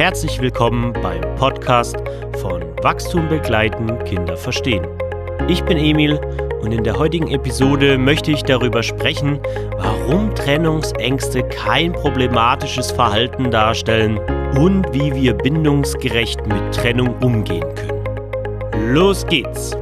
herzlich willkommen beim Podcast von Wachstum begleiten, Kinder verstehen. Ich bin Emil und in der heutigen Episode möchte ich darüber sprechen, warum Trennungsängste kein problematisches Verhalten darstellen und wie wir bindungsgerecht mit Trennung umgehen können. Los geht's!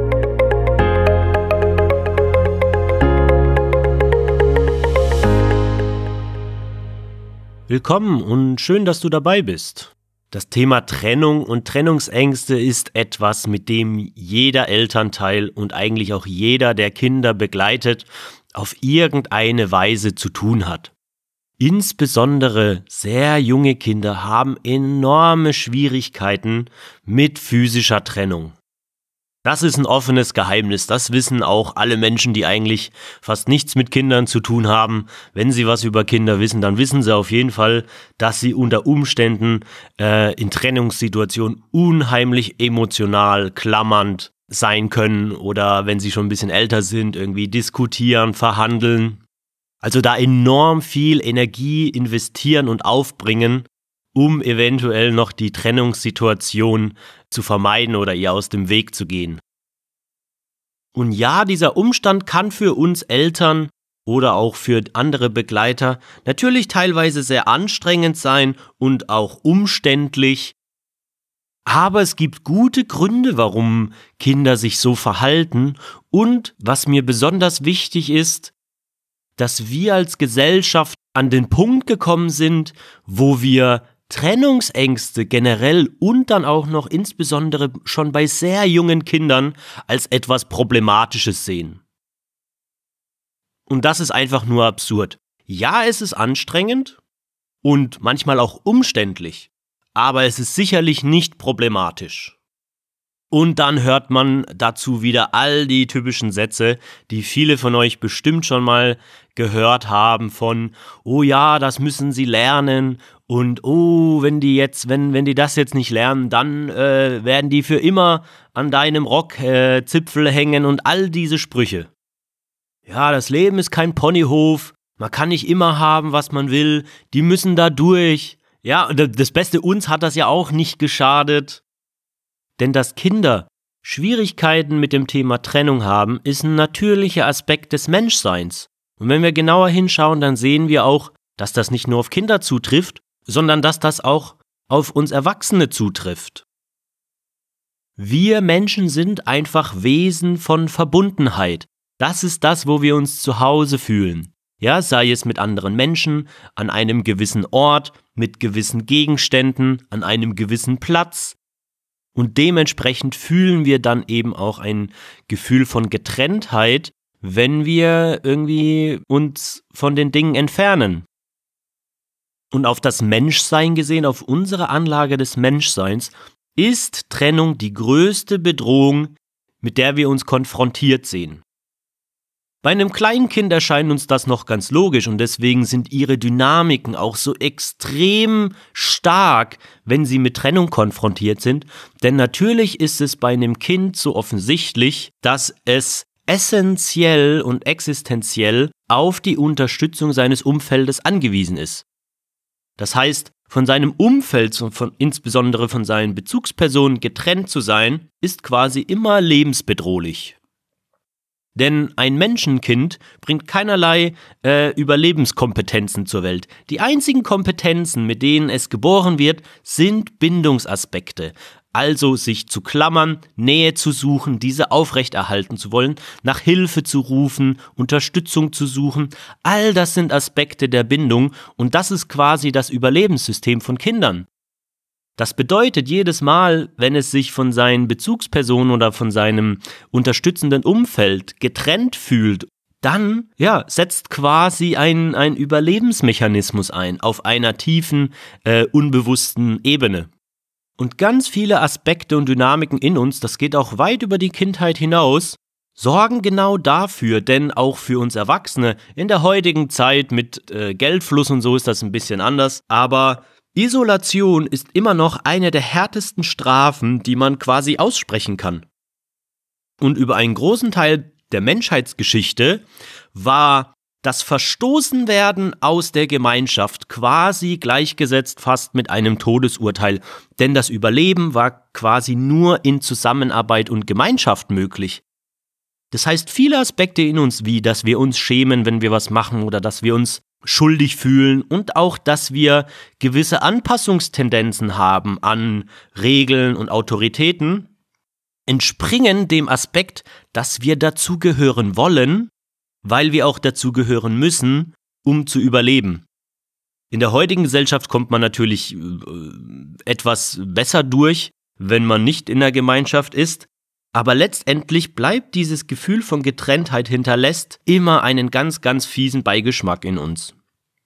Willkommen und schön, dass du dabei bist. Das Thema Trennung und Trennungsängste ist etwas, mit dem jeder Elternteil und eigentlich auch jeder, der Kinder begleitet, auf irgendeine Weise zu tun hat. Insbesondere sehr junge Kinder haben enorme Schwierigkeiten mit physischer Trennung. Das ist ein offenes Geheimnis, das wissen auch alle Menschen, die eigentlich fast nichts mit Kindern zu tun haben. Wenn sie was über Kinder wissen, dann wissen sie auf jeden Fall, dass sie unter Umständen in Trennungssituationen unheimlich emotional, klammernd sein können oder wenn sie schon ein bisschen älter sind, irgendwie diskutieren, verhandeln. Also da enorm viel Energie investieren und aufbringen, um eventuell noch die Trennungssituation zu vermeiden oder ihr aus dem Weg zu gehen. Und ja, dieser Umstand kann für uns Eltern oder auch für andere Begleiter natürlich teilweise sehr anstrengend sein und auch umständlich. Aber es gibt gute Gründe, warum Kinder sich so verhalten. Und was mir besonders wichtig ist, dass wir als Gesellschaft an den Punkt gekommen sind, wo wir Trennungsängste generell und dann auch noch insbesondere schon bei sehr jungen Kindern als etwas Problematisches sehen. Und das ist einfach nur absurd. Ja, es ist anstrengend und manchmal auch umständlich, aber es ist sicherlich nicht problematisch. Und dann hört man dazu wieder all die typischen Sätze, die viele von euch bestimmt schon mal gehört haben von, oh ja, das müssen sie lernen und oh, wenn die das jetzt nicht lernen, dann werden die für immer an deinem Rockzipfel hängen und all diese Sprüche. Ja, das Leben ist kein Ponyhof, man kann nicht immer haben, was man will, die müssen da durch. Ja, und das Beste, uns hat das ja auch nicht geschadet. Denn dass Kinder Schwierigkeiten mit dem Thema Trennung haben, ist ein natürlicher Aspekt des Menschseins. Und wenn wir genauer hinschauen, dann sehen wir auch, dass das nicht nur auf Kinder zutrifft, sondern dass das auch auf uns Erwachsene zutrifft. Wir Menschen sind einfach Wesen von Verbundenheit. Das ist das, wo wir uns zu Hause fühlen. Ja, sei es mit anderen Menschen, an einem gewissen Ort, mit gewissen Gegenständen, an einem gewissen Platz. Und dementsprechend fühlen wir dann eben auch ein Gefühl von Getrenntheit, wenn wir irgendwie uns von den Dingen entfernen. Und auf das Menschsein gesehen, auf unsere Anlage des Menschseins, ist Trennung die größte Bedrohung, mit der wir uns konfrontiert sehen. Bei einem kleinen Kind erscheint uns das noch ganz logisch und deswegen sind ihre Dynamiken auch so extrem stark, wenn sie mit Trennung konfrontiert sind. Denn natürlich ist es bei einem Kind so offensichtlich, dass es essentiell und existenziell auf die Unterstützung seines Umfeldes angewiesen ist. Das heißt, von seinem Umfeld und insbesondere von seinen Bezugspersonen getrennt zu sein, ist quasi immer lebensbedrohlich. Denn ein Menschenkind bringt keinerlei Überlebenskompetenzen zur Welt. Die einzigen Kompetenzen, mit denen es geboren wird, sind Bindungsaspekte. Also sich zu klammern, Nähe zu suchen, diese aufrechterhalten zu wollen, nach Hilfe zu rufen, Unterstützung zu suchen. All das sind Aspekte der Bindung und das ist quasi das Überlebenssystem von Kindern. Das bedeutet, jedes Mal, wenn es sich von seinen Bezugspersonen oder von seinem unterstützenden Umfeld getrennt fühlt, dann setzt quasi ein Überlebensmechanismus ein auf einer tiefen, unbewussten Ebene. Und ganz viele Aspekte und Dynamiken in uns, das geht auch weit über die Kindheit hinaus, sorgen genau dafür, denn auch für uns Erwachsene in der heutigen Zeit mit Geldfluss und so ist das ein bisschen anders, aber Isolation ist immer noch eine der härtesten Strafen, die man quasi aussprechen kann. Und über einen großen Teil der Menschheitsgeschichte war das Verstoßenwerden aus der Gemeinschaft quasi gleichgesetzt fast mit einem Todesurteil, denn das Überleben war quasi nur in Zusammenarbeit und Gemeinschaft möglich. Das heißt, viele Aspekte in uns, wie dass wir uns schämen, wenn wir was machen oder dass wir uns schuldig fühlen und auch, dass wir gewisse Anpassungstendenzen haben an Regeln und Autoritäten, entspringen dem Aspekt, dass wir dazugehören wollen, weil wir auch dazugehören müssen, um zu überleben. In der heutigen Gesellschaft kommt man natürlich etwas besser durch, wenn man nicht in der Gemeinschaft ist, aber letztendlich bleibt dieses Gefühl von Getrenntheit hinterlässt immer einen ganz, ganz fiesen Beigeschmack in uns.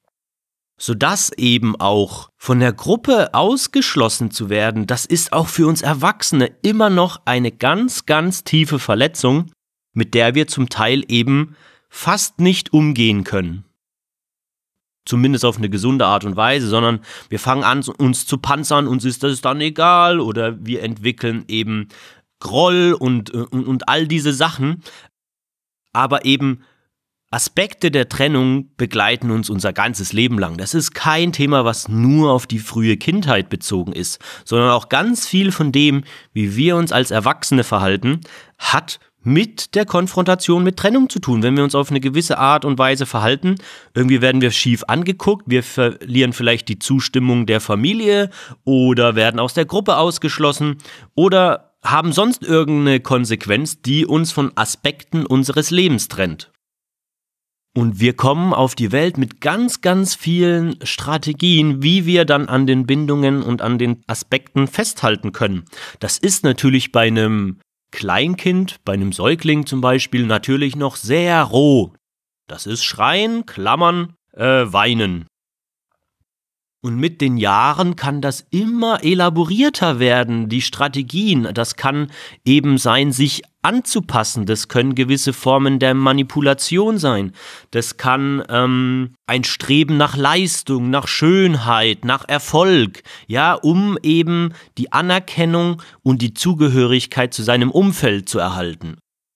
Sodass eben auch von der Gruppe ausgeschlossen zu werden, das ist auch für uns Erwachsene immer noch eine ganz, ganz tiefe Verletzung, mit der wir zum Teil eben fast nicht umgehen können. Zumindest auf eine gesunde Art und Weise, sondern wir fangen an, uns zu panzern, uns ist das dann egal oder wir entwickeln eben Groll und all diese Sachen. Aber eben Aspekte der Trennung begleiten uns unser ganzes Leben lang. Das ist kein Thema, was nur auf die frühe Kindheit bezogen ist, sondern auch ganz viel von dem, wie wir uns als Erwachsene verhalten, hat mit der Konfrontation mit Trennung zu tun. Wenn wir uns auf eine gewisse Art und Weise verhalten, irgendwie werden wir schief angeguckt, wir verlieren vielleicht die Zustimmung der Familie oder werden aus der Gruppe ausgeschlossen oder haben sonst irgendeine Konsequenz, die uns von Aspekten unseres Lebens trennt. Und wir kommen auf die Welt mit ganz, ganz vielen Strategien, wie wir dann an den Bindungen und an den Aspekten festhalten können. Das ist natürlich bei einem Kleinkind, bei einem Säugling zum Beispiel, natürlich noch sehr roh. Das ist Schreien, Klammern, Weinen. Und mit den Jahren kann das immer elaborierter werden, die Strategien. Das kann eben sein, sich anzupassen. Das können gewisse Formen der Manipulation sein. Das kann ein Streben nach Leistung, nach Schönheit, nach Erfolg, ja, um eben die Anerkennung und die Zugehörigkeit zu seinem Umfeld zu erhalten.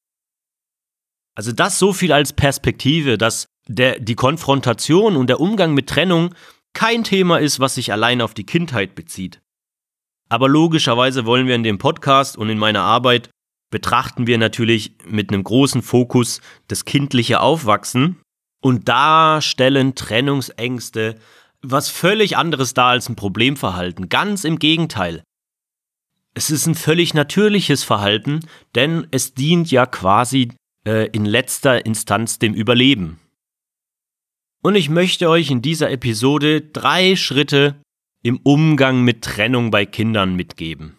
Also das so viel als Perspektive, dass die Konfrontation und der Umgang mit Trennung kein Thema ist, was sich allein auf die Kindheit bezieht. Aber logischerweise wollen wir in dem Podcast und in meiner Arbeit betrachten wir natürlich mit einem großen Fokus das kindliche Aufwachsen und da stellen Trennungsängste was völlig anderes dar als ein Problemverhalten. Ganz im Gegenteil. Es ist ein völlig natürliches Verhalten, denn es dient ja quasi in letzter Instanz dem Überleben. Und ich möchte euch in dieser Episode 3 Schritte im Umgang mit Trennung bei Kindern mitgeben.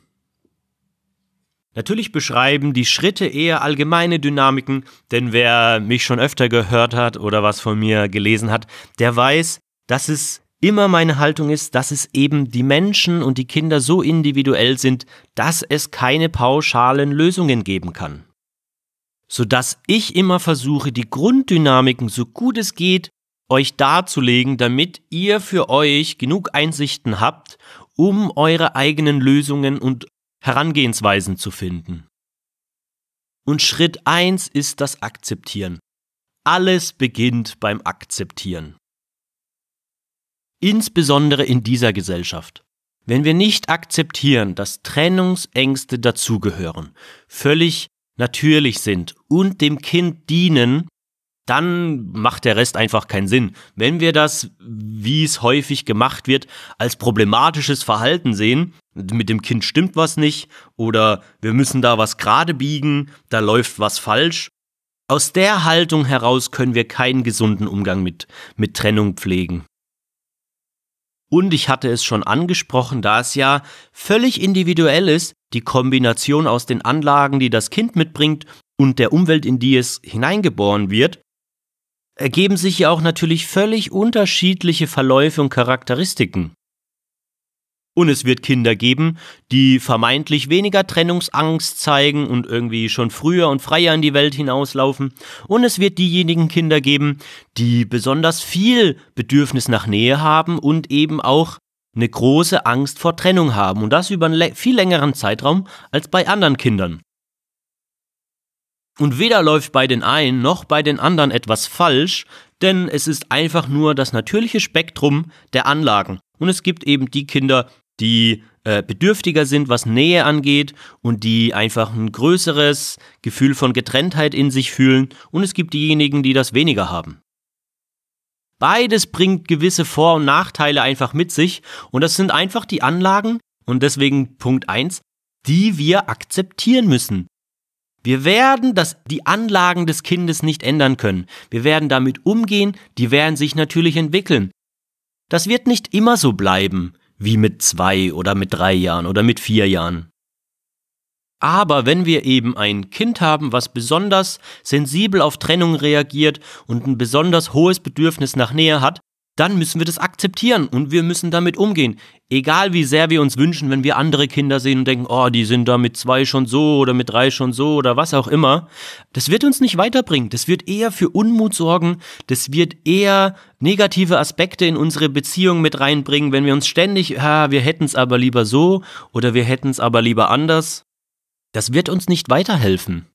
Natürlich beschreiben die Schritte eher allgemeine Dynamiken, denn wer mich schon öfter gehört hat oder was von mir gelesen hat, der weiß, dass es immer meine Haltung ist, dass es eben die Menschen und die Kinder so individuell sind, dass es keine pauschalen Lösungen geben kann. Sodass ich immer versuche, die Grunddynamiken so gut es geht euch darzulegen, damit ihr für euch genug Einsichten habt, um eure eigenen Lösungen und Herangehensweisen zu finden. Und Schritt 1 ist das Akzeptieren. Alles beginnt beim Akzeptieren. Insbesondere in dieser Gesellschaft. Wenn wir nicht akzeptieren, dass Trennungsängste dazugehören, völlig natürlich sind und dem Kind dienen, dann macht der Rest einfach keinen Sinn. Wenn wir das, wie es häufig gemacht wird, als problematisches Verhalten sehen, mit dem Kind stimmt was nicht oder wir müssen da was gerade biegen, da läuft was falsch. Aus der Haltung heraus können wir keinen gesunden Umgang mit Trennung pflegen. Und ich hatte es schon angesprochen, da es ja völlig individuell ist, die Kombination aus den Anlagen, die das Kind mitbringt und der Umwelt, in die es hineingeboren wird, ergeben sich ja auch natürlich völlig unterschiedliche Verläufe und Charakteristiken. Und es wird Kinder geben, die vermeintlich weniger Trennungsangst zeigen und irgendwie schon früher und freier in die Welt hinauslaufen. Und es wird diejenigen Kinder geben, die besonders viel Bedürfnis nach Nähe haben und eben auch eine große Angst vor Trennung haben. Und das über einen viel längeren Zeitraum als bei anderen Kindern. Und weder läuft bei den einen noch bei den anderen etwas falsch, denn es ist einfach nur das natürliche Spektrum der Anlagen. Und es gibt eben die Kinder, die bedürftiger sind, was Nähe angeht und die einfach ein größeres Gefühl von Getrenntheit in sich fühlen. Und es gibt diejenigen, die das weniger haben. Beides bringt gewisse Vor- und Nachteile einfach mit sich. Und das sind einfach die Anlagen, und deswegen Punkt 1, die wir akzeptieren müssen. Wir werden die Anlagen des Kindes nicht ändern können. Wir werden damit umgehen, die werden sich natürlich entwickeln. Das wird nicht immer so bleiben, wie mit 2 oder mit 3 Jahren oder mit 4 Jahren. Aber wenn wir eben ein Kind haben, was besonders sensibel auf Trennung reagiert und ein besonders hohes Bedürfnis nach Nähe hat, dann müssen wir das akzeptieren und wir müssen damit umgehen. Egal wie sehr wir uns wünschen, wenn wir andere Kinder sehen und denken, oh, die sind da mit 2 schon so oder mit 3 schon so oder was auch immer. Das wird uns nicht weiterbringen. Das wird eher für Unmut sorgen. Das wird eher negative Aspekte in unsere Beziehung mit reinbringen, wenn wir uns ständig, wir hätten es aber lieber so oder wir hätten es aber lieber anders. Das wird uns nicht weiterhelfen.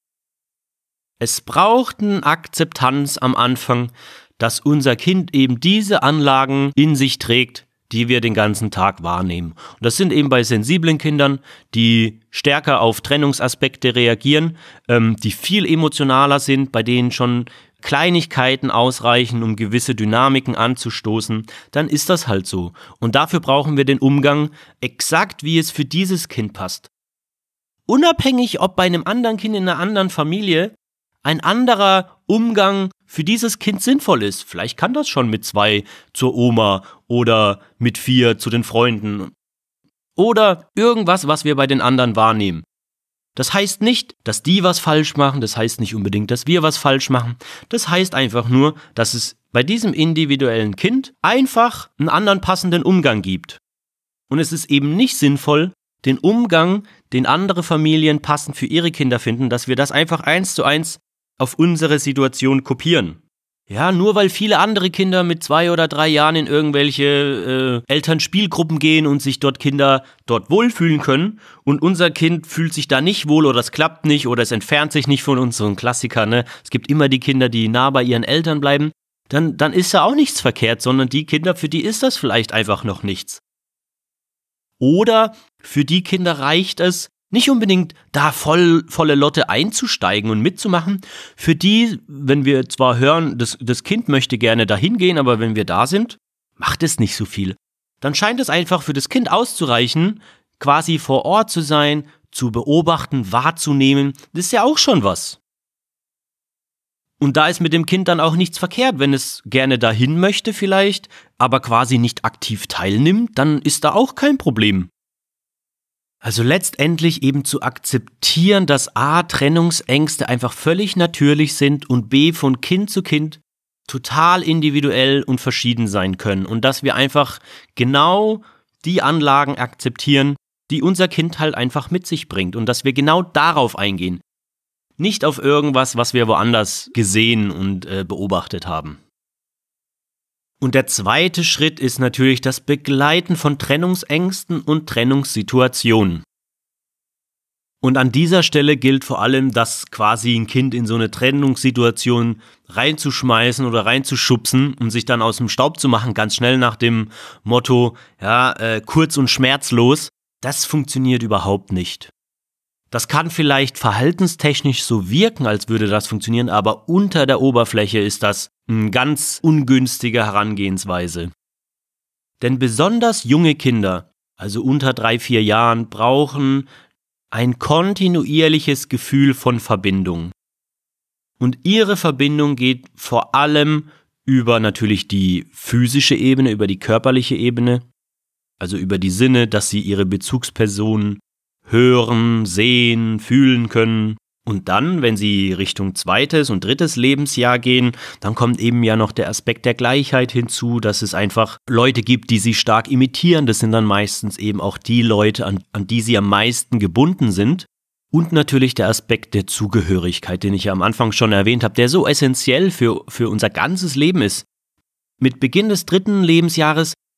Es braucht eine Akzeptanz am Anfang, dass unser Kind eben diese Anlagen in sich trägt, die wir den ganzen Tag wahrnehmen. Und das sind eben bei sensiblen Kindern, die stärker auf Trennungsaspekte reagieren, die viel emotionaler sind, bei denen schon Kleinigkeiten ausreichen, um gewisse Dynamiken anzustoßen, dann ist das halt so. Und dafür brauchen wir den Umgang exakt, wie es für dieses Kind passt. Unabhängig, ob bei einem anderen Kind in einer anderen Familie ein anderer Umgang für dieses Kind sinnvoll ist. Vielleicht kann das schon mit 2 zur Oma oder mit 4 zu den Freunden. Oder irgendwas, was wir bei den anderen wahrnehmen. Das heißt nicht, dass die was falsch machen, das heißt nicht unbedingt, dass wir was falsch machen. Das heißt einfach nur, dass es bei diesem individuellen Kind einfach einen anderen passenden Umgang gibt. Und es ist eben nicht sinnvoll, den Umgang, den andere Familien passend für ihre Kinder finden, dass wir das einfach 1:1 auf unsere Situation kopieren. Ja, nur weil viele andere Kinder mit 2 oder 3 Jahren in irgendwelche Elternspielgruppen gehen und sich Kinder dort wohlfühlen können und unser Kind fühlt sich da nicht wohl oder es klappt nicht oder es entfernt sich nicht von uns, so ein Klassiker, ne? Es gibt immer die Kinder, die nah bei ihren Eltern bleiben, dann ist da auch nichts verkehrt, sondern die Kinder, für die ist das vielleicht einfach noch nichts. Oder für die Kinder reicht es, nicht unbedingt da volle Lotte einzusteigen und mitzumachen. Für die, wenn wir zwar hören, das Kind möchte gerne dahin gehen, aber wenn wir da sind, macht es nicht so viel. Dann scheint es einfach für das Kind auszureichen, quasi vor Ort zu sein, zu beobachten, wahrzunehmen. Das ist ja auch schon was. Und da ist mit dem Kind dann auch nichts verkehrt, wenn es gerne dahin möchte vielleicht, aber quasi nicht aktiv teilnimmt, dann ist da auch kein Problem. Also letztendlich eben zu akzeptieren, dass A, Trennungsängste einfach völlig natürlich sind und B, von Kind zu Kind total individuell und verschieden sein können und dass wir einfach genau die Anlagen akzeptieren, die unser Kind halt einfach mit sich bringt und dass wir genau darauf eingehen. Nicht auf irgendwas, was wir woanders gesehen und beobachtet haben. Und der zweite Schritt ist natürlich das Begleiten von Trennungsängsten und Trennungssituationen. Und an dieser Stelle gilt vor allem, dass quasi ein Kind in so eine Trennungssituation reinzuschmeißen oder reinzuschubsen, um sich dann aus dem Staub zu machen, ganz schnell nach dem Motto, kurz und schmerzlos, das funktioniert überhaupt nicht. Das kann vielleicht verhaltenstechnisch so wirken, als würde das funktionieren, aber unter der Oberfläche ist das eine ganz ungünstige Herangehensweise. Denn besonders junge Kinder, also unter 3, 4 Jahren, brauchen ein kontinuierliches Gefühl von Verbindung. Und ihre Verbindung geht vor allem über natürlich die physische Ebene, über die körperliche Ebene, also über die Sinne, dass sie ihre Bezugspersonen hören, sehen, fühlen können. Und dann, wenn sie Richtung 2. und 3. Lebensjahr gehen, dann kommt eben ja noch der Aspekt der Gleichheit hinzu, dass es einfach Leute gibt, die sie stark imitieren. Das sind dann meistens eben auch die Leute, an die sie am meisten gebunden sind. Und natürlich der Aspekt der Zugehörigkeit, den ich ja am Anfang schon erwähnt habe, der so essentiell für unser ganzes Leben ist. Mit Beginn des 3. Lebensjahres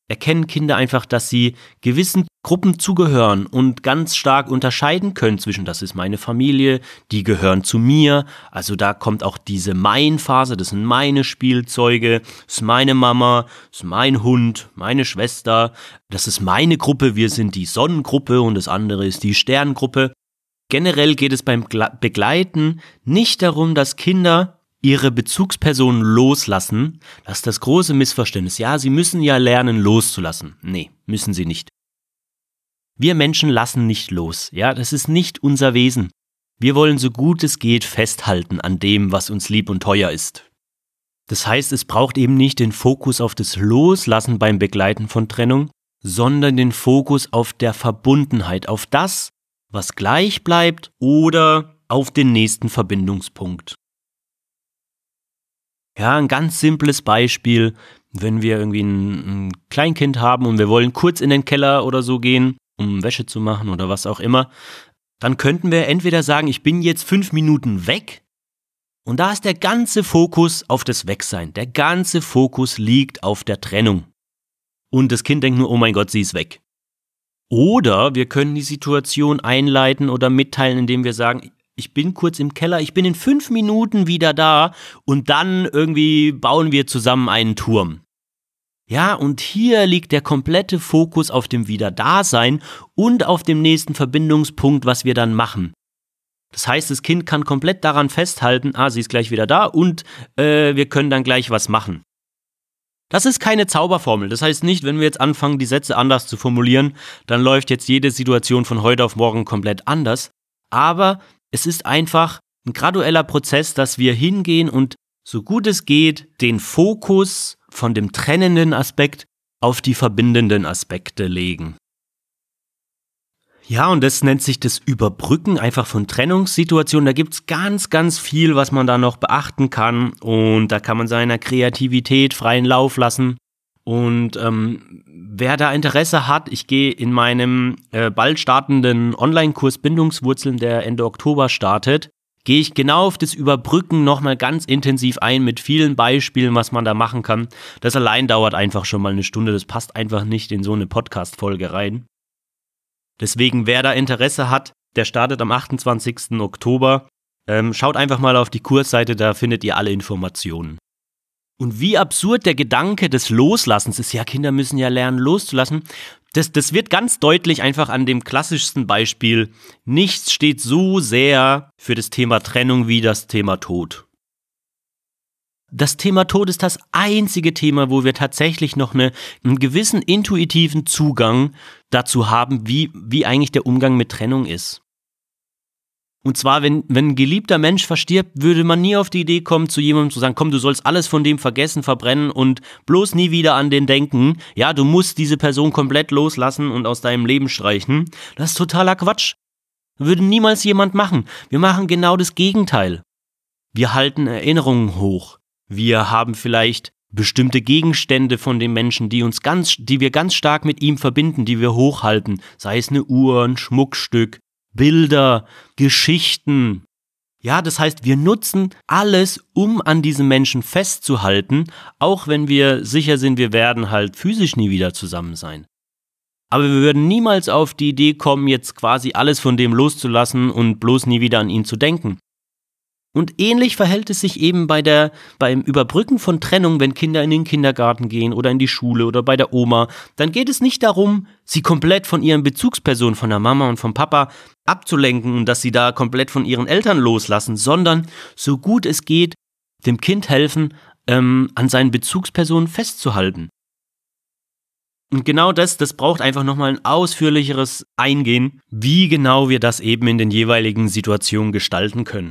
erkennen Kinder einfach, dass sie gewissen Gruppen zugehören und ganz stark unterscheiden können zwischen, das ist meine Familie, die gehören zu mir, also da kommt auch diese Mein-Phase, das sind meine Spielzeuge, das ist meine Mama, das ist mein Hund, meine Schwester, das ist meine Gruppe, wir sind die Sonnengruppe und das andere ist die Sterngruppe. Generell geht es beim Begleiten nicht darum, dass Kinder ihre Bezugspersonen loslassen. Das ist das große Missverständnis. Ja, sie müssen ja lernen, loszulassen. Nee, müssen sie nicht. Wir Menschen lassen nicht los. Ja, das ist nicht unser Wesen. Wir wollen so gut es geht festhalten an dem, was uns lieb und teuer ist. Das heißt, es braucht eben nicht den Fokus auf das Loslassen beim Begleiten von Trennung, sondern den Fokus auf der Verbundenheit, auf das, was gleich bleibt oder auf den nächsten Verbindungspunkt. Ja, ein ganz simples Beispiel, wenn wir irgendwie ein Kleinkind haben und wir wollen kurz in den Keller oder so gehen, um Wäsche zu machen oder was auch immer, dann könnten wir entweder sagen, ich bin jetzt 5 Minuten weg und da ist der ganze Fokus auf das Wegsein. Der ganze Fokus liegt auf der Trennung. Und das Kind denkt nur, oh mein Gott, sie ist weg. Oder wir können die Situation einleiten oder mitteilen, indem wir sagen, ich bin kurz im Keller, ich bin in 5 Minuten wieder da und dann irgendwie bauen wir zusammen einen Turm. Ja, und hier liegt der komplette Fokus auf dem Wiederdasein und auf dem nächsten Verbindungspunkt, was wir dann machen. Das heißt, das Kind kann komplett daran festhalten, sie ist gleich wieder da und wir können dann gleich was machen. Das ist keine Zauberformel. Das heißt nicht, wenn wir jetzt anfangen, die Sätze anders zu formulieren, dann läuft jetzt jede Situation von heute auf morgen komplett anders. Aber es ist einfach ein gradueller Prozess, dass wir hingehen und so gut es geht, den Fokus von dem trennenden Aspekt auf die verbindenden Aspekte legen. Ja, und das nennt sich das Überbrücken einfach von Trennungssituationen. Da gibt's ganz, ganz viel, was man da noch beachten kann. Und da kann man seiner Kreativität freien Lauf lassen. Und wer da Interesse hat, ich gehe in meinem bald startenden Online-Kurs Bindungswurzeln, der Ende Oktober startet, gehe ich genau auf das Überbrücken nochmal ganz intensiv ein mit vielen Beispielen, was man da machen kann. Das allein dauert einfach schon mal 1 Stunde, das passt einfach nicht in so eine Podcast-Folge rein. Deswegen, wer da Interesse hat, der startet am 28. Oktober. Schaut einfach mal auf die Kursseite, da findet ihr alle Informationen. Und wie absurd der Gedanke des Loslassens ist, ja, Kinder müssen ja lernen loszulassen, das wird ganz deutlich einfach an dem klassischsten Beispiel. Nichts steht so sehr für das Thema Trennung wie das Thema Tod. Das Thema Tod ist das einzige Thema, wo wir tatsächlich noch einen gewissen intuitiven Zugang dazu haben, wie eigentlich der Umgang mit Trennung ist. Und zwar, wenn ein geliebter Mensch verstirbt, würde man nie auf die Idee kommen, zu jemandem zu sagen, komm, du sollst alles von dem vergessen, verbrennen und bloß nie wieder an den denken. Ja, du musst diese Person komplett loslassen und aus deinem Leben streichen. Das ist totaler Quatsch. Würde niemals jemand machen. Wir machen genau das Gegenteil. Wir halten Erinnerungen hoch. Wir haben vielleicht bestimmte Gegenstände von dem Menschen, die wir ganz stark mit ihm verbinden, die wir hochhalten. Sei es eine Uhr, ein Schmuckstück, Bilder, Geschichten. Ja, das heißt, wir nutzen alles, um an diesem Menschen festzuhalten, auch wenn wir sicher sind, wir werden halt physisch nie wieder zusammen sein. Aber wir würden niemals auf die Idee kommen, jetzt quasi alles von dem loszulassen und bloß nie wieder an ihn zu denken. Und ähnlich verhält es sich eben beim Überbrücken von Trennung, wenn Kinder in den Kindergarten gehen oder in die Schule oder bei der Oma. Dann geht es nicht darum, sie komplett von ihren Bezugspersonen, von der Mama und vom Papa abzulenken und dass sie da komplett von ihren Eltern loslassen, sondern so gut es geht, dem Kind helfen, an seinen Bezugspersonen festzuhalten. Und genau das braucht einfach nochmal ein ausführlicheres Eingehen, wie genau wir das eben in den jeweiligen Situationen gestalten können.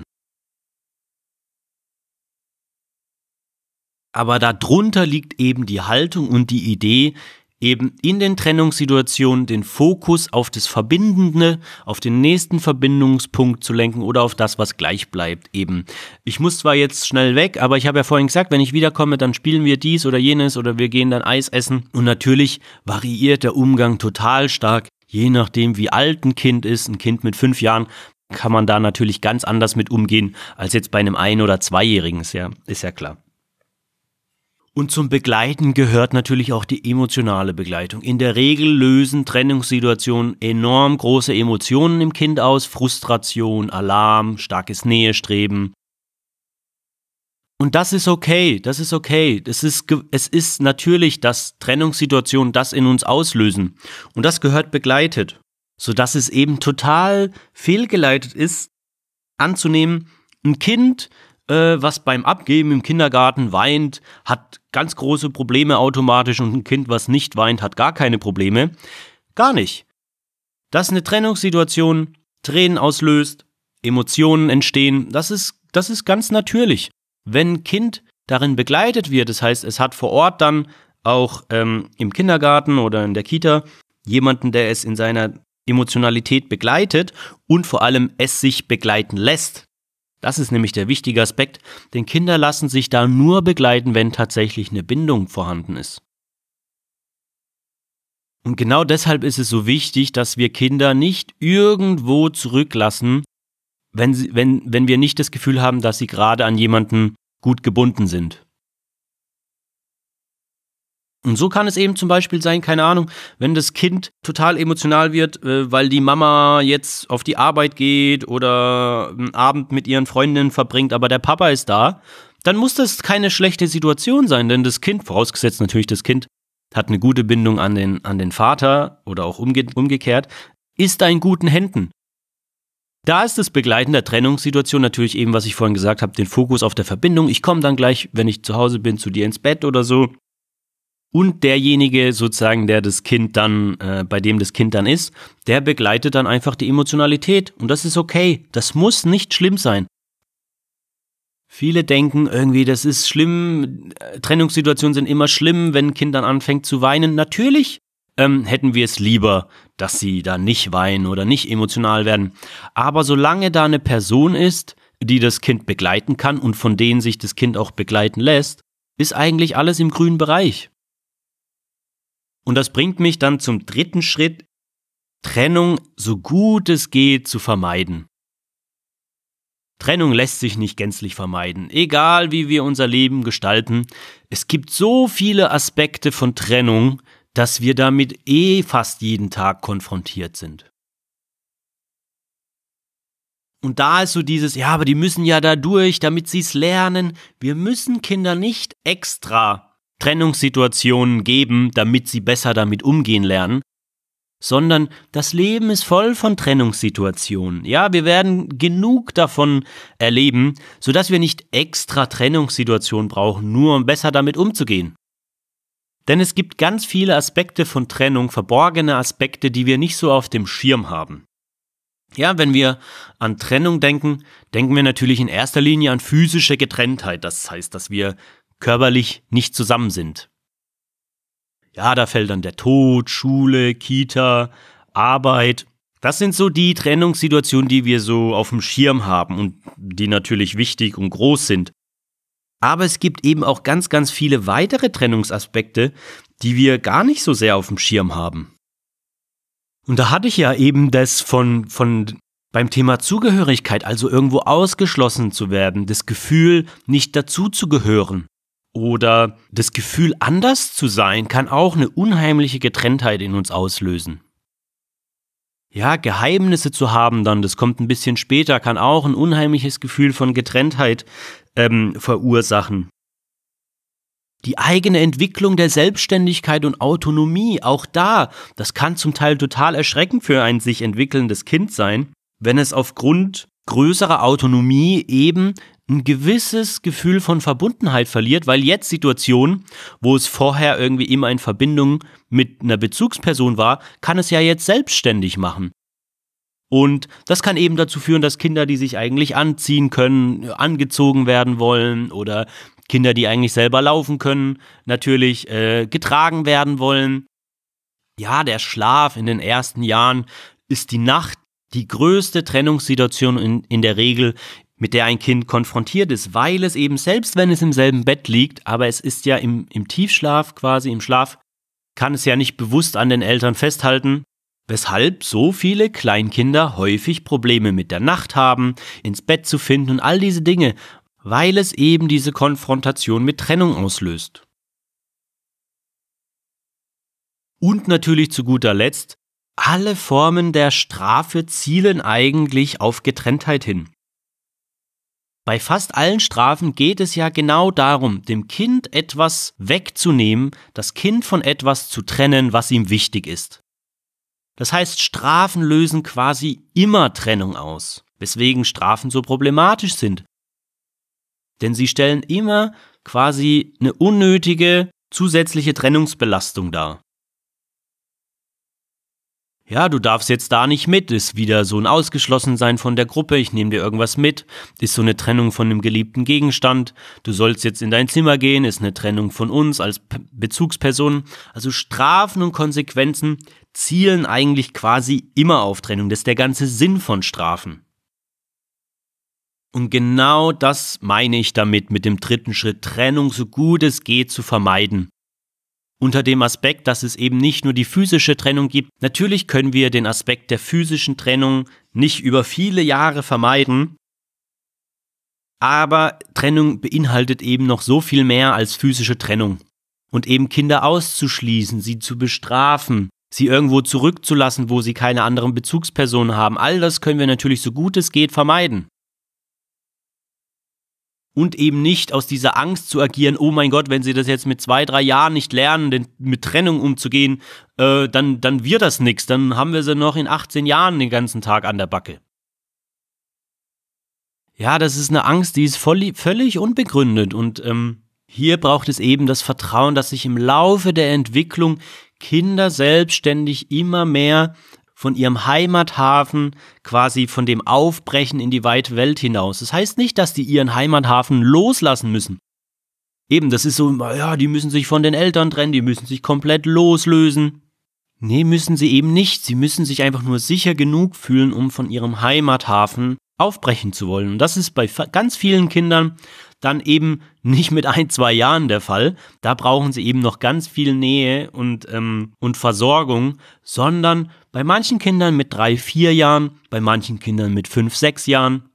Aber darunter liegt eben die Haltung und die Idee, eben in den Trennungssituationen den Fokus auf das Verbindende, auf den nächsten Verbindungspunkt zu lenken oder auf das, was gleich bleibt eben. Ich muss zwar jetzt schnell weg, aber ich habe ja vorhin gesagt, wenn ich wiederkomme, dann spielen wir dies oder jenes oder wir gehen dann Eis essen. Und natürlich variiert der Umgang total stark, je nachdem wie alt ein Kind ist. Ein Kind mit 5 Jahren kann man da natürlich ganz anders mit umgehen, als jetzt bei einem 1- oder 2-Jährigen, ist ja klar. Und zum Begleiten gehört natürlich auch die emotionale Begleitung. In der Regel lösen Trennungssituationen enorm große Emotionen im Kind aus. Frustration, Alarm, starkes Nähestreben. Und das ist okay, das ist okay. Es ist natürlich, dass Trennungssituationen das in uns auslösen. Und das gehört begleitet, sodass es eben total fehlgeleitet ist, anzunehmen, ein Kind, was beim Abgeben im Kindergarten weint, hat ganz große Probleme automatisch und ein Kind, was nicht weint, hat gar keine Probleme. Gar nicht. Dass eine Trennungssituation Tränen auslöst, Emotionen entstehen, das ist ganz natürlich. Wenn ein Kind darin begleitet wird, das heißt, es hat vor Ort dann auch im Kindergarten oder in der Kita jemanden, der es in seiner Emotionalität begleitet und vor allem es sich begleiten lässt. Das ist nämlich der wichtige Aspekt, denn Kinder lassen sich da nur begleiten, wenn tatsächlich eine Bindung vorhanden ist. Und genau deshalb ist es so wichtig, dass wir Kinder nicht irgendwo zurücklassen, wenn wir nicht das Gefühl haben, dass sie gerade an jemanden gut gebunden sind. Und so kann es eben zum Beispiel sein, keine Ahnung, wenn das Kind total emotional wird, weil die Mama jetzt auf die Arbeit geht oder einen Abend mit ihren Freundinnen verbringt, aber der Papa ist da, dann muss das keine schlechte Situation sein, denn das Kind, vorausgesetzt natürlich das Kind, hat eine gute Bindung an den Vater oder auch umgekehrt, ist da in guten Händen. Da ist das Begleiten der Trennungssituation natürlich eben, was ich vorhin gesagt habe, den Fokus auf der Verbindung. Ich komme dann gleich, wenn ich zu Hause bin, zu dir ins Bett oder so. Und derjenige sozusagen, der das Kind dann, bei dem das Kind dann ist, der begleitet dann einfach die Emotionalität. Und das ist okay. Das muss nicht schlimm sein. Viele denken irgendwie, das ist schlimm, Trennungssituationen sind immer schlimm, wenn ein Kind dann anfängt zu weinen. Natürlich hätten wir es lieber, dass sie da nicht weinen oder nicht emotional werden. Aber solange da eine Person ist, die das Kind begleiten kann und von denen sich das Kind auch begleiten lässt, ist eigentlich alles im grünen Bereich. Und das bringt mich dann zum dritten Schritt, Trennung so gut es geht zu vermeiden. Trennung lässt sich nicht gänzlich vermeiden, egal wie wir unser Leben gestalten. Es gibt so viele Aspekte von Trennung, dass wir damit fast jeden Tag konfrontiert sind. Und da ist so dieses, ja, aber die müssen ja da durch, damit sie es lernen. Wir müssen Kinder nicht extra Trennungssituationen geben, damit sie besser damit umgehen lernen, sondern das Leben ist voll von Trennungssituationen. Ja, wir werden genug davon erleben, sodass wir nicht extra Trennungssituationen brauchen, nur um besser damit umzugehen. Denn es gibt ganz viele Aspekte von Trennung, verborgene Aspekte, die wir nicht so auf dem Schirm haben. Ja, wenn wir an Trennung denken, denken wir natürlich in erster Linie an physische Getrenntheit. Das heißt, dass wir körperlich nicht zusammen sind. Ja, da fällt dann der Tod, Schule, Kita, Arbeit. Das sind so die Trennungssituationen, die wir so auf dem Schirm haben und die natürlich wichtig und groß sind. Aber es gibt eben auch ganz, ganz viele weitere Trennungsaspekte, die wir gar nicht so sehr auf dem Schirm haben. Und da hatte ich ja eben das von beim Thema Zugehörigkeit, also irgendwo ausgeschlossen zu werden, das Gefühl, nicht dazuzugehören. Oder das Gefühl, anders zu sein, kann auch eine unheimliche Getrenntheit in uns auslösen. Ja, Geheimnisse zu haben dann, das kommt ein bisschen später, kann auch ein unheimliches Gefühl von Getrenntheit verursachen. Die eigene Entwicklung der Selbstständigkeit und Autonomie, auch das kann zum Teil total erschreckend für ein sich entwickelndes Kind sein, wenn es aufgrund größerer Autonomie eben ein gewisses Gefühl von Verbundenheit verliert, weil jetzt Situationen, wo es vorher irgendwie immer in Verbindung mit einer Bezugsperson war, kann es ja jetzt selbstständig machen. Und das kann eben dazu führen, dass Kinder, die sich eigentlich anziehen können, angezogen werden wollen oder Kinder, die eigentlich selber laufen können, natürlich getragen werden wollen. Ja, der Schlaf in den ersten Jahren ist die Nacht die größte Trennungssituation in der Regel, mit der ein Kind konfrontiert ist, weil es eben, selbst wenn es im selben Bett liegt, aber es ist ja im Tiefschlaf quasi, im Schlaf, kann es ja nicht bewusst an den Eltern festhalten, weshalb so viele Kleinkinder häufig Probleme mit der Nacht haben, ins Bett zu finden und all diese Dinge, weil es eben diese Konfrontation mit Trennung auslöst. Und natürlich zu guter Letzt, alle Formen der Strafe zielen eigentlich auf Getrenntheit hin. Bei fast allen Strafen geht es ja genau darum, dem Kind etwas wegzunehmen, das Kind von etwas zu trennen, was ihm wichtig ist. Das heißt, Strafen lösen quasi immer Trennung aus, weswegen Strafen so problematisch sind. Denn sie stellen immer quasi eine unnötige zusätzliche Trennungsbelastung dar. Ja, du darfst jetzt da nicht mit, ist wieder so ein Ausgeschlossensein von der Gruppe, ich nehme dir irgendwas mit, ist so eine Trennung von einem geliebten Gegenstand, du sollst jetzt in dein Zimmer gehen, ist eine Trennung von uns als Bezugsperson. Also Strafen und Konsequenzen zielen eigentlich quasi immer auf Trennung, das ist der ganze Sinn von Strafen. Und genau das meine ich damit mit dem dritten Schritt, Trennung so gut es geht zu vermeiden. Unter dem Aspekt, dass es eben nicht nur die physische Trennung gibt. Natürlich können wir den Aspekt der physischen Trennung nicht über viele Jahre vermeiden, aber Trennung beinhaltet eben noch so viel mehr als physische Trennung. Und eben Kinder auszuschließen, sie zu bestrafen, sie irgendwo zurückzulassen, wo sie keine anderen Bezugspersonen haben, all das können wir natürlich so gut es geht vermeiden. Und eben nicht aus dieser Angst zu agieren, oh mein Gott, wenn sie das jetzt mit 2-3 Jahren nicht lernen, mit Trennung umzugehen, dann wird das nichts, dann haben wir sie noch in 18 Jahren den ganzen Tag an der Backe. Ja, das ist eine Angst, die ist völlig unbegründet und hier braucht es eben das Vertrauen, dass sich im Laufe der Entwicklung Kinder selbstständig immer mehr von ihrem Heimathafen quasi von dem Aufbrechen in die weite Welt hinaus. Das heißt nicht, dass die ihren Heimathafen loslassen müssen. Eben, das ist so, ja, die müssen sich von den Eltern trennen, die müssen sich komplett loslösen. Nee, müssen sie eben nicht. Sie müssen sich einfach nur sicher genug fühlen, um von ihrem Heimathafen aufbrechen zu wollen. Und das ist bei ganz vielen Kindern dann eben nicht mit 1-2 Jahren der Fall. Da brauchen sie eben noch ganz viel Nähe und Versorgung, sondern bei manchen Kindern mit 3-4 Jahren, bei manchen Kindern mit 5-6 Jahren.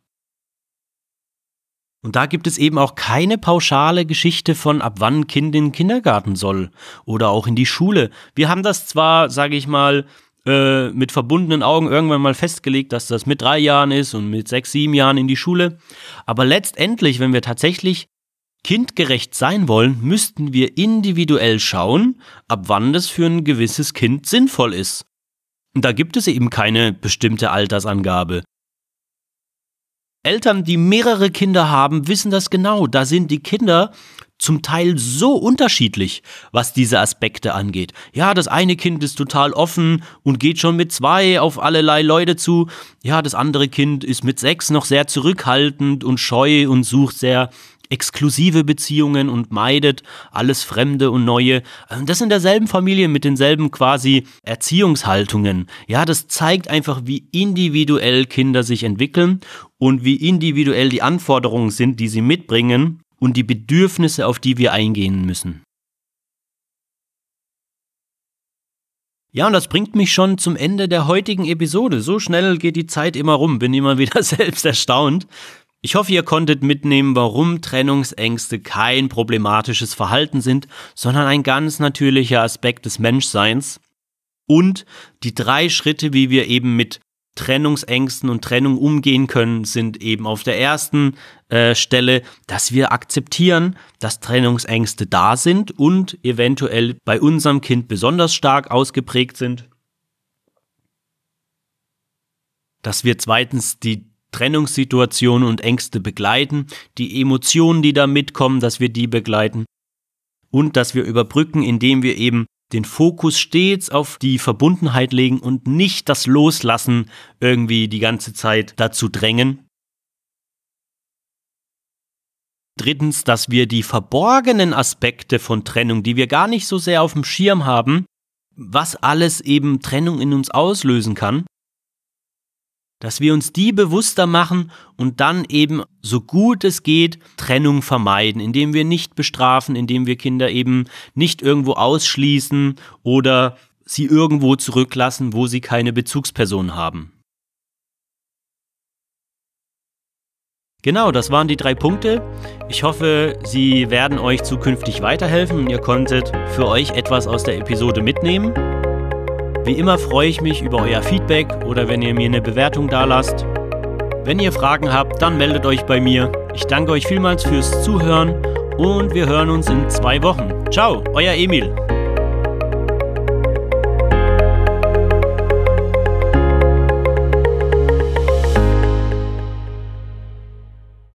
Und da gibt es eben auch keine pauschale Geschichte von, ab wann ein Kind in den Kindergarten soll oder auch in die Schule. Wir haben das zwar, sage ich mal, mit verbundenen Augen irgendwann mal festgelegt, dass das mit 3 Jahren ist und mit 6-7 Jahren in die Schule. Aber letztendlich, wenn wir tatsächlich kindgerecht sein wollen, müssten wir individuell schauen, ab wann das für ein gewisses Kind sinnvoll ist. Und da gibt es eben keine bestimmte Altersangabe. Eltern, die mehrere Kinder haben, wissen das genau. Da sind die Kinder zum Teil so unterschiedlich, was diese Aspekte angeht. Ja, das eine Kind ist total offen und geht schon mit 2 auf allerlei Leute zu. Ja, das andere Kind ist mit 6 noch sehr zurückhaltend und scheu und sucht sehr exklusive Beziehungen und meidet alles Fremde und Neue. Das in derselben Familie mit denselben quasi Erziehungshaltungen. Ja, das zeigt einfach, wie individuell Kinder sich entwickeln und wie individuell die Anforderungen sind, die sie mitbringen und die Bedürfnisse, auf die wir eingehen müssen. Ja, und das bringt mich schon zum Ende der heutigen Episode. So schnell geht die Zeit immer rum, bin immer wieder selbst erstaunt. Ich hoffe, ihr konntet mitnehmen, warum Trennungsängste kein problematisches Verhalten sind, sondern ein ganz natürlicher Aspekt des Menschseins. Und die 3 Schritte, wie wir eben mit Trennungsängsten und Trennung umgehen können, sind eben auf der ersten Stelle, dass wir akzeptieren, dass Trennungsängste da sind und eventuell bei unserem Kind besonders stark ausgeprägt sind. Dass wir zweitens die Trennungssituationen und Ängste begleiten, die Emotionen, die da mitkommen, dass wir die begleiten und dass wir überbrücken, indem wir eben den Fokus stets auf die Verbundenheit legen und nicht das Loslassen irgendwie die ganze Zeit dazu drängen. Drittens, dass wir die verborgenen Aspekte von Trennung, die wir gar nicht so sehr auf dem Schirm haben, was alles eben Trennung in uns auslösen kann, dass wir uns die bewusster machen und dann eben so gut es geht Trennung vermeiden, indem wir nicht bestrafen, indem wir Kinder eben nicht irgendwo ausschließen oder sie irgendwo zurücklassen, wo sie keine Bezugsperson haben. Genau, das waren die 3 Punkte. Ich hoffe, sie werden euch zukünftig weiterhelfen und ihr konntet für euch etwas aus der Episode mitnehmen. Wie immer freue ich mich über euer Feedback oder wenn ihr mir eine Bewertung dalasst. Wenn ihr Fragen habt, dann meldet euch bei mir. Ich danke euch vielmals fürs Zuhören und wir hören uns in 2 Wochen. Ciao, euer Emil.